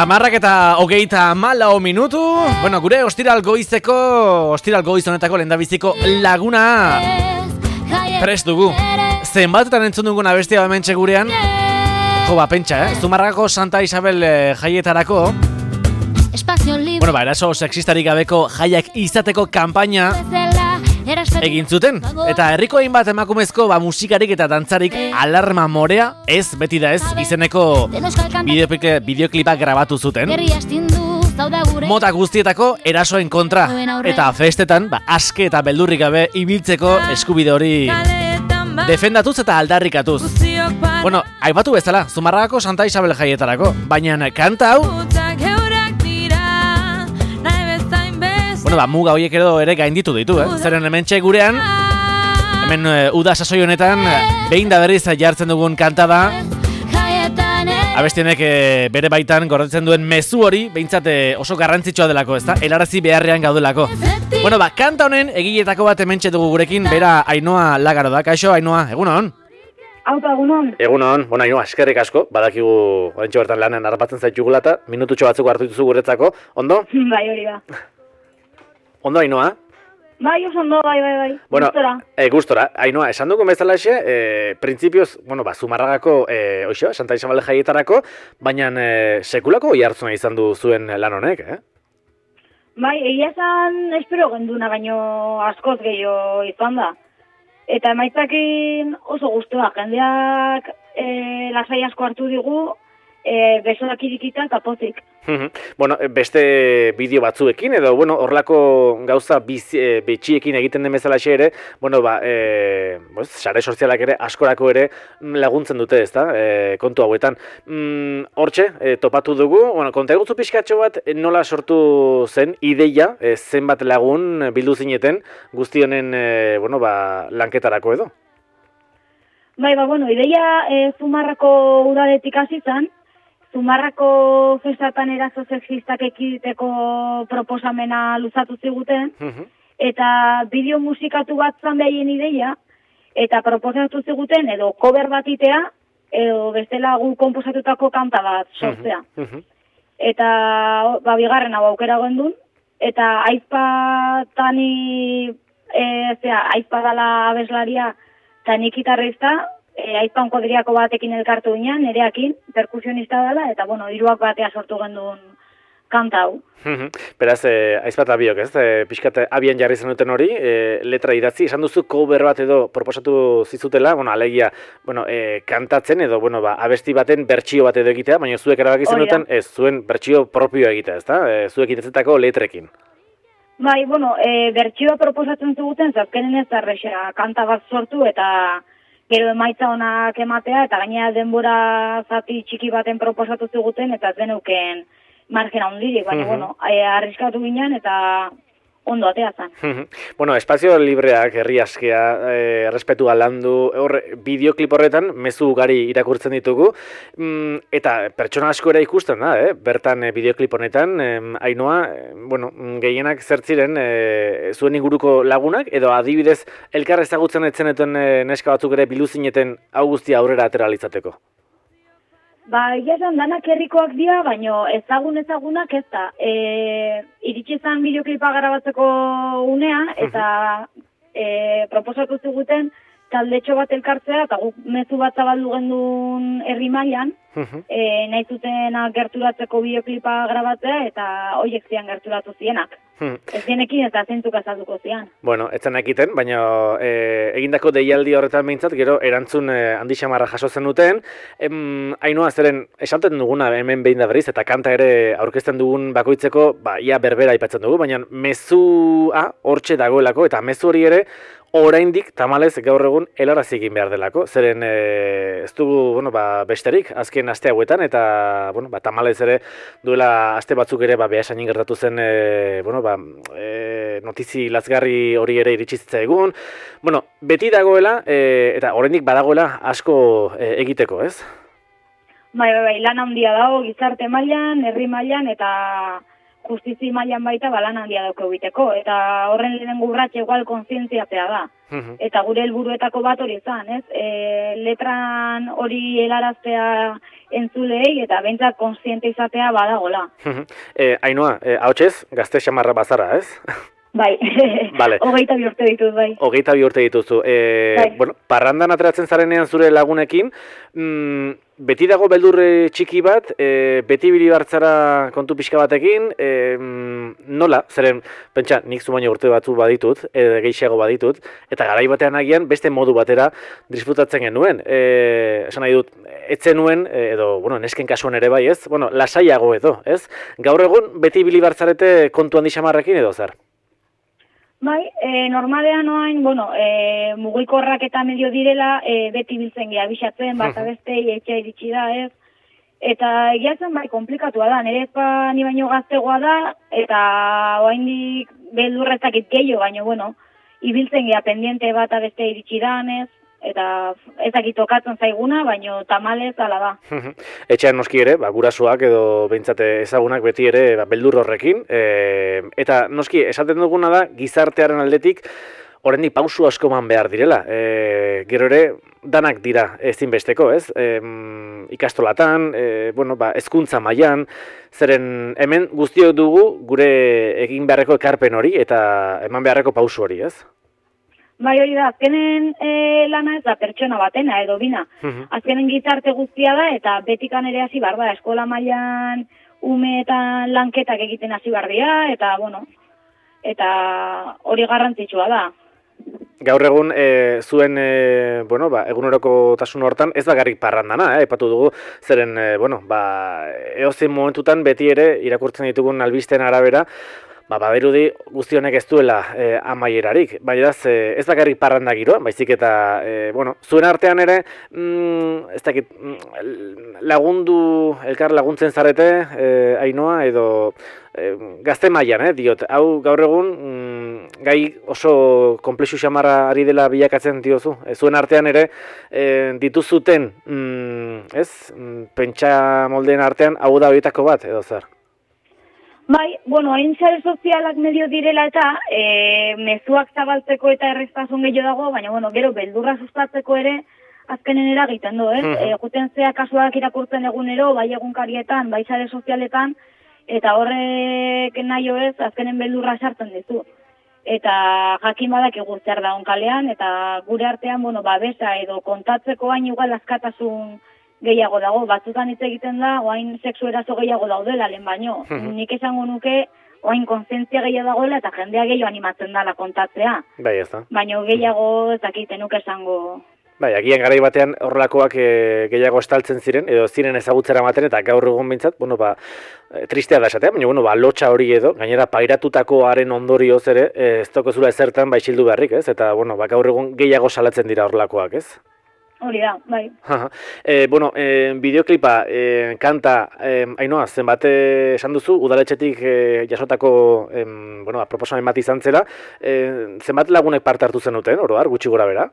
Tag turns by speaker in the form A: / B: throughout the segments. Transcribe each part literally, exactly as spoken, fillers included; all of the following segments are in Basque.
A: Amarrak eta hogeita malau minutu. Bueno, gure ostiral goizeko, ostiral goiz honetako lehendabiziko laguna prest dugu. Zenbatetan entzun dugun abestia hementxe gurean. Jo, ba, pentsa, eh? Zumarragako Santa Isabel eh, jaietarako. Bueno, ba, eraso sexistarik gabeko jaiak izateko kanpaina egin zuten. Eta herriko hainbat emakumezko ba, musikarik eta dantzarik alarma morea, ez, beti da ez, izeneko bideoklipak grabatu zuten. Mota guztietako erasoen kontra. Eta festetan, ba, aske eta beldurrik gabe ibiltzeko eskubide hori defendatuz eta aldarrikatuz. Bueno, aipatu bezala, Zumarragako Santa Isabel jaietarako, baina kanta hau bueno, ba, muga horiek edo ere gainditu ditu, eh? Zeren hementxe gurean, hemen uh, uda sasoi honetan, behin da berriz jartzen dugun kanta da, abestienek eh, bere baitan gordetzen duen mezu hori, behintzat eh, oso garrantzitsua delako, ezta? Helarazi beharrean gaudelako. Bueno, ba, kanta honen egiletako bat hementxe dugu gurekin, bera Ainhoa Lagaro da. Kaixo, Ainhoa, egunon?
B: Aupa, egunon.
A: Egunon, bueno, Ainhoa, eskerrik asko, badakigu oraintxe bertan lanen harrapatzen zaitugula eta minututxo batzuk hartu dituzu guretzako, ondo?
B: Bai, hori da.
A: Ondo, Ainhoa?
B: Bai, oso ondo, bai, bai, bai.
A: Bueno,
B: gustora.
A: E, gustora. Ainhoa, esan dugu bezala xe, e, printzipioz, bueno, ba, Zumarragako, e, oixo, Santa Isabel jaietarako, baina e, sekulako jartzuna izan du zuen lan honek, eh?
B: Bai, egia esan espero genduna, baino askoz gehiago izan da. Eta emaitzakin oso gustua, jendeak e, lasai asko hartu digu, e, besoak irikita eta pozik.
A: Bueno, beste bideo batzuekin edo bueno, horlako gauza bizi, e, betxiekin egiten den bezala ere, bueno, ba, e, pues, sare sozialak ere askorako ere laguntzen dute, ezta? E, kontu hauetan. Mm, hortxe, e, topatu dugu, bueno, konta egutzu pixkatxo bat nola sortu zen ideia, e, zenbat lagun bildu zineten guzti honen e, bueno, ba, lanketarako edo?
B: Bai, ba, bueno, ideia e, Zumarrako udadetik hasi zen. Zumarrako festatan eraso sexistak ekiditeko proposamena luzatu ziguten, uh-huh. Eta bideo musikatu bat zan behaien ideia, eta proposatu ziguten, edo cover bat itea, edo bestela gu komposatutako kanta bat sortzea. Uh-huh. Uh-huh. Eta, ba, bigarren hau aukera gendun, eta aizpa tani, e, zera, aizpa dala abeslaria, tani gitarrista, E, aizpan kodriako batekin elkartu ginen, nereakin, perkusionista dela, eta, bueno, hiruak batea sortu gendun kanta hau.
A: Beraz, eh, aizpat abiok, ez? Eh, pixkat abian jarri zenuten hori, eh, letra idatzi, esan duzu cover bat edo proposatu zizutela, bueno, alegia, bueno, eh, kantatzen edo, bueno, ba, abesti baten bertsio bat edo egitea, baina zuek erabaki zenuten, ez, zuen bertsio propioa egitea, ezta? Eh, zuek idatzetako letrekin.
B: Bai, bueno, eh, bertsioa proposatzen zuguten, zazkenen ez darrexera, kanta bat sortu eta gero emaitza honak ematea, eta gainera denbora zati txiki baten proposatu ziguten, eta ez deneuken margen handirik, baina, uh-huh. bueno, arriskatu ginen, eta ondo atea zen.
A: Uh-huh. Bueno, espazio libreak, herri askea, eh, errespetua landu, hor, bideoklip horretan, mezu ugari irakurtzen ditugu, mm, eta pertsona asko ere ikusten da, eh? Bertan eh, bideoklip honetan, eh, Ainhoa, eh, bueno, gehienak zertziren, eh, zuen inguruko lagunak, edo adibidez, elkar ezagutzen etzeneten eh, neska batzuk ere biluzineten hau guztia aurrera ateralizateko.
B: Ba, egia esan danak herrikoak dira, baino ezagun ezagunak ez da. E, iritsi zen bideoklipa garabatzeko unea, eta e, proposatu ziguten taldetxo bat elkartzea, eta guk mezu bat zabaldu gendun herri mailan, e, nahi zuten gerturatzeko bideoklipa grabatzea, eta horiek zian gerturatu zienak. Ez dienekin eta zentzuk azalduko zian.
A: Bueno, etzen ekiten, baina e, egindako deialdi horretan behintzat, gero erantzun e, handi xamarra jaso zen duten. Em, Ainhoa, zeren, esaten duguna hemen behin da berriz, eta kanta ere aurkezten dugun bakoitzeko, ba, ia berbera aipatzen dugu, baina mezua hortxe dagoelako, eta mezu hori ere, oraindik tamalez gaur egun helarazi egin behar delako. Zeren e, ez dugu, bueno, ba, besterik, azken aste hauetan, eta bueno, ba, tamalez ere duela aste batzuk ere ba, behasain gertatu zen e, bueno, ba, e, notizi lazgarri hori ere iritsi zitzaigun. Bueno, beti dagoela, e, eta oraindik badagoela asko e, egiteko, ez?
B: Bai, bai, bai, lan handia dago, gizarte mailan, herri mailan, eta justizi mailan baita balan handia dauke egiteko, eta horren lehenengo urratxe igual kontzientziatzea da. Eta gure helburuetako bat hori izan, ez? E, letran hori helaraztea entzulei eta behintzat kontziente izatea badagola.
A: e, Ainhoa, e, ahotsez, gazte xamarra bazara, ez?
B: Bai, vale. Hogeita bi urte dituz, bai.
A: Hogeita bi urte dituzu. E, bai. Bueno, parrandan ateratzen zarenean zure lagunekin, mm, beti dago beldurre txiki bat, e, beti bilibartzara kontu pixka batekin, e, nola, zeren, pentsa, nik zu baino urte batzu baditut, e, gehiago baditut, eta garai batean agian beste modu batera disfrutatzen genuen. E, esan nahi dut, etzen nuen, edo, bueno, nesken kasuan ere bai, ez? Bueno, lasaiago edo, ez? Gaur egun beti bilibartzarete kontu handi xamarrekin edo zer?
B: Bai, e, normalean oain, bueno, e, mugikorrak eta medio direla, e, beti biltzen geha bisatzen, bat abeste, etxea iritsi da, ez? Eta egia zen, bai, komplikatua da, nire ezpa ni baino gaztegoa da, eta oaindik beldurrezakit gehiago, baino, bueno, ibiltzen geha pendiente bat abeste iritsi da, ez? Eta ezakit tokatzen zaiguna, baino tamalez ala da.
A: Etxean noski ere, ba, gurasoak edo behintzate ezagunak beti ere ba, beldur horrekin. E, eta noski, esaten duguna da, gizartearen aldetik, oraindik pausu asko eman behar direla. E, gero ere, danak dira ezinbesteko, ez? E, ikastolatan, e, bueno, ba, hezkuntza mailan, zeren hemen guztiok dugu gure egin beharreko ekarpen hori eta eman beharreko pausu hori, ez?
B: Bai, hori da, azkenen e, lana ez da pertsona batena edo bina. Uh-huh. Azkenen gizarte guztia da eta betikan ere hasi bar da, eskola mailan umeetan lanketak egiten hasi bar dira, eta, bueno, eta hori garrantzitsua da.
A: Gaur egun, e, zuen, e, bueno, ba, egunerokotasun hortan, ez bakarrik parrandana, eh, epatu dugu, zeren, e, bueno, ba, eozein momentutan beti ere, irakurtzen ditugun albisten arabera, ba, badirudi guzti honek ez duela e, amaierarik, baina ez, ez bakarrik parranda giroa, baizik eta, e, bueno, zuen artean ere, mm, ez dakit, lagundu, elkar laguntzen zarete, e, Ainhoa, edo e, gazte mailan, eh, diot, hau gaur egun, mm, gai oso konplexu xamarra ari dela bilakatzen diozu, e, zuen artean ere, e, dituzuten, mm, ez, pentsa moldeen artean, hau da horietako bat, edo zer?
B: Bai, bueno, hain sare sozialak medio direla eta e, mezuak zabaltzeko eta erreztasun gehiago dago, baina, bueno, gero, beldurra sustatzeko ere azkenen eragiten du, ez? E, juten zea kasuak irakurtzen egunero, bai egunkarietan, bai sare sozialetan, eta horrek nahi ez, azkenen beldurra sartzen dizu. Eta jakin badak zer da onkalean, eta gure artean, bueno, babesa edo kontatzeko hain igual askatasun gehiago dago, batzutan hitz egiten da, oain sexu eraso gehiago daudela, lehen baino. Nik esango nuke, oain kontzientzia gehiago dagoela, eta jendea gehiago animatzen dela kontatzea.
A: Bai, ez da.
B: Baina gehiago, ez dakiten nuke esango...
A: Bai, agian garai batean horrelakoak e, gehiago estaltzen ziren, edo ziren ezagutzera ematen, eta gaur egun bintzat, bueno, ba, tristea da esatea, baina, bueno, ba, lotxa hori edo, gainera, pairatutakoaren ondorioz ere, e, ez tokozula ezertan baixildu beharrik, ez? Eta, bueno, ba, gaur egun gehiago salatzen dira horrelakoak, ez?
B: Hori da, bai.
A: e, bueno, e, bideoklipa, e, kanta, e, Ainhoa, zenbat esan duzu, udaletxetik e, jasotako e, bueno, proposamen bat izan zela, e, zenbat lagunek parte hartu zenuten, oroar, gutxi gora bera?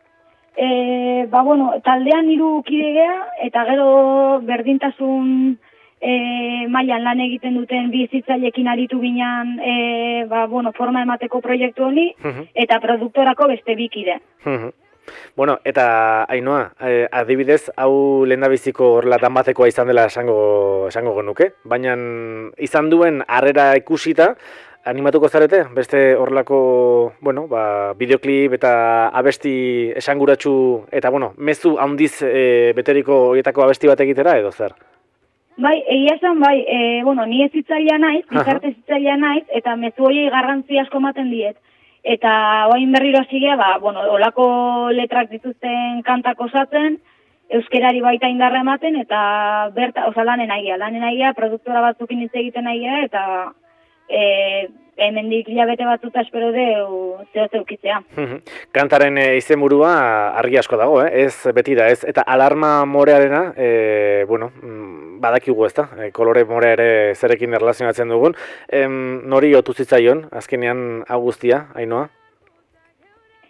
B: E, ba, bueno, taldean hiru kide gea, eta gero berdintasun e, mailan lan egiten duten bi hezitzaileekin aritu ginean e, ba, bueno, forma emateko proiektu honi, uh-huh. eta produktorako beste bi kide.
A: Uh-huh. Bueno, eta Ainhoa, eh, adibidez, hau lehendabiziko horrelatan batekoa izan dela esango, esango genuke, baina izan duen harrera ikusita, animatuko zarete, beste horrelako, bueno, ba, bideoklip eta abesti esanguratsu, eta, bueno, mezu handiz e, beteriko horietako abesti bat egitera, edo zer?
B: Bai, egia esan, bai, e, bueno, ni ez hitzailea naiz, gizarte hitzailea naiz, eta mezu horiei garrantzi asko ematen diet. Eta oain berriro hasi ba, bueno, olako letrak dituzten kantak osatzen, euskerari baita indarra ematen, eta berta, oza, lanen aigia, lanen aigia, produktora batzukin hitz egiten aigia, eta e, hemendik hilabete batzuta espero deu zeo zeukitzea.
A: Kantaren e, izenburua argi asko dago, eh? Ez beti da, ez? Eta alarma morearena, e, bueno, badakigu ez da, e, kolore morea ere zerekin erlazionatzen dugun. Em, nori otu zitzaion, azkenean hau guztia, Ainhoa?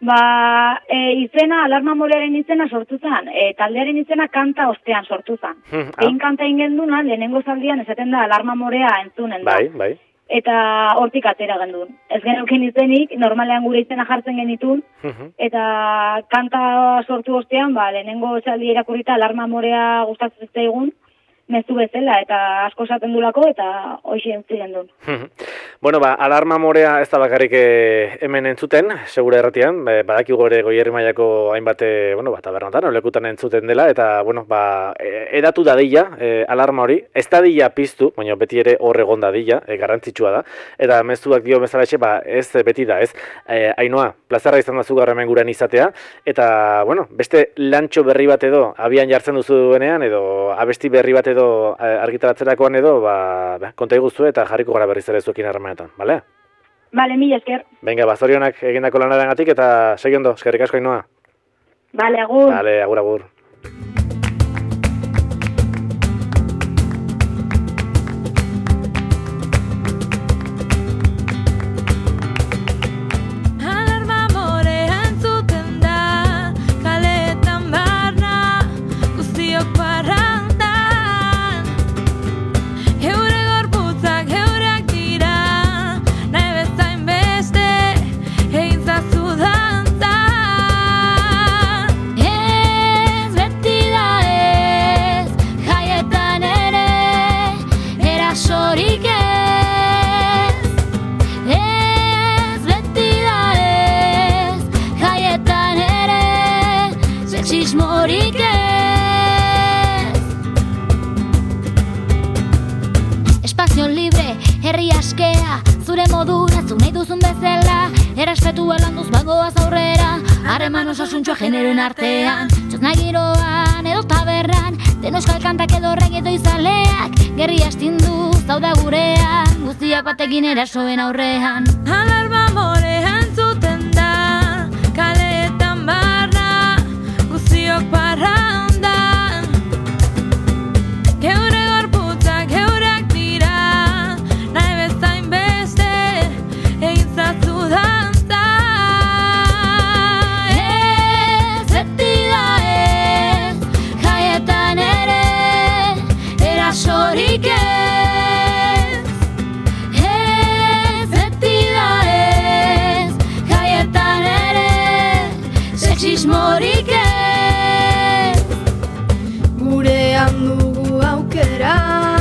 B: Ba, e, izena, alarma morearen izena sortu zen, e, taldearen izena kanta ostean sortu zen.
A: Hmm,
B: Egin kanta ingenduna, lehenengo zaldian esaten da alarma morea entzunen da.
A: Bai, bai.
B: Eta hortik atera gendun. Ez genuken izenik, normalean gure izena jartzen genitun, eta kanta sortu ostean, ba, lehenengo zaldi erakurrita alarma morea gustatzen zaigun, mezu bezala, eta asko esaten dulako, eta hoxe entziren duen.
A: Bueno, ba, alarma morea ez da bakarrik eh, hemen entzuten, segura erratian, eh, badakigu ere Goierri mailako hainbat, eh, bueno, ba, tabernatan, olekutan entzuten dela, eta, bueno, ba, eh, edatu dadila, eh, alarma hori, ez dadila piztu, baina beti ere hor egon dadila, eh, garrantzitsua da, eta mezuak dio bezalaxe, ba, ez beti da, ez, eh, Ainoa, plazarra izan da zu gaur hemen gurean izatea, eta, bueno, beste lantxo berri bat edo, abian jartzen duzuenean, edo abesti berri bat edo argitaratzerakoan edo, ba, konta iguzu eta jarriko gara berriz ere zuekin harremanetan, bale?
B: Bale, mila esker.
A: Venga, ba, zorionak egindako lanarengatik eta segi ondo, eskerrik asko Ainoa.
B: Bale, agur.
A: Bale, agur, agur.
C: Espazio libre, herri askea, zure modura, zu nahi duzun bezala, errespetu landuz bagoaz aurrera, harreman osasuntxoa generoen artean, txosna giroan edo taberran, den euskal kantak edo reggae edo izaleak, gerri astindu zauda gurean, guztiak batekin erasoen aurrean.
D: Alarma morea entzuten da, kaleetan barna, guztiok parrandan, geure gorputzak geureak dira, nahi bezain beste, egin zazu dantza.
C: Ez beti da ez, jaietan ere, erasorik ez. Ez beti da ez, jaietan ere, sexismorik ez.
D: Gurean dugu aukera,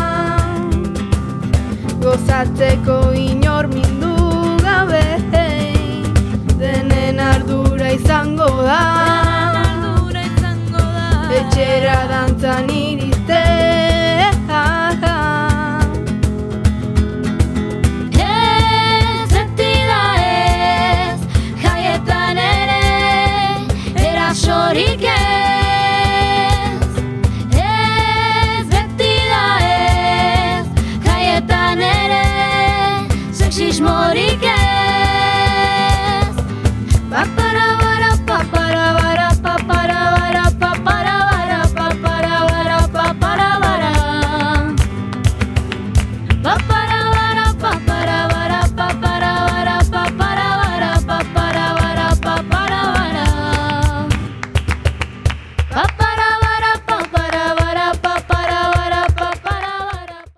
D: gozatzeko inor mindu gabe, denen ardura izango da, etxera dantzan iriztea.
C: Ez beti da ez, jaietan ere, erasorik ez. Ez beti da ez, jaietan ere, sexismo